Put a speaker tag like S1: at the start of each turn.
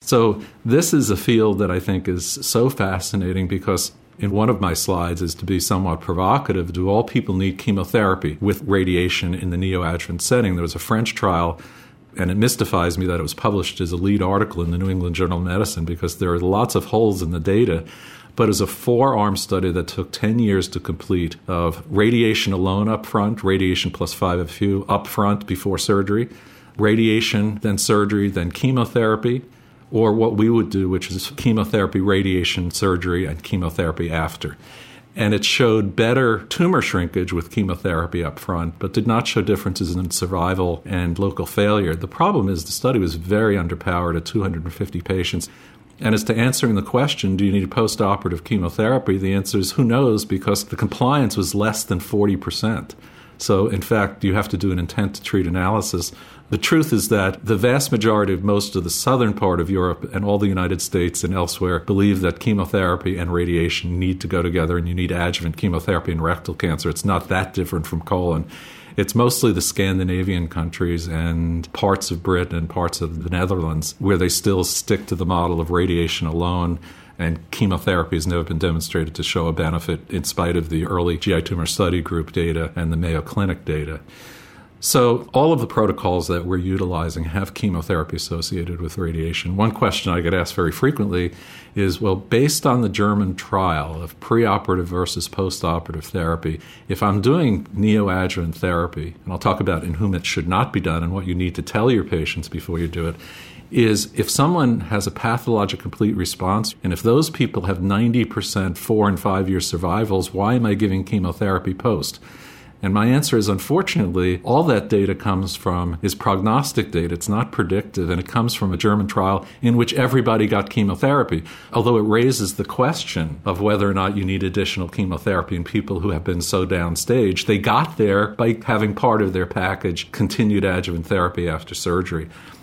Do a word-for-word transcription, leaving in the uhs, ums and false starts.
S1: So this is a field that I think is so fascinating because in one of my slides is to be somewhat provocative. Do all people need chemotherapy with radiation in the neoadjuvant setting? There was a French trial, and it mystifies me that it was published as a lead article in the New England Journal of Medicine because there are lots of holes in the data. But it was a four-arm study that took ten years to complete of radiation alone up front, radiation plus five F U up front before surgery, radiation, then surgery, then chemotherapy, or what we would do, which is chemotherapy, radiation, surgery, and chemotherapy after. And it showed better tumor shrinkage with chemotherapy up front, but did not show differences in survival and local failure. The problem is the study was very underpowered at two hundred fifty patients. And as to answering the question, do you need post-operative chemotherapy, the answer is who knows, because the compliance was less than forty percent. So, in fact, you have to do an intent-to-treat analysis. The truth is that the vast majority of most of the southern part of Europe and all the United States and elsewhere believe that chemotherapy and radiation need to go together, and you need adjuvant chemotherapy in rectal cancer. It's not that different from colon. It's mostly the Scandinavian countries and parts of Britain and parts of the Netherlands where they still stick to the model of radiation alone, and chemotherapy has never been demonstrated to show a benefit in spite of the early G I tumor study group data and the Mayo Clinic data. So all of the protocols that we're utilizing have chemotherapy associated with radiation. One question I get asked very frequently is, well, based on the German trial of preoperative versus postoperative therapy, if I'm doing neoadjuvant therapy, and I'll talk about in whom it should not be done and what you need to tell your patients before you do it, is if someone has a pathologic complete response, and if those people have ninety percent four and five year survivals, why am I giving chemotherapy post? And my answer is, unfortunately, all that data comes from is prognostic data. It's not predictive, and it comes from a German trial in which everybody got chemotherapy, although it raises the question of whether or not you need additional chemotherapy in people who have been so downstage. They got there by having part of their package continued adjuvant therapy after surgery.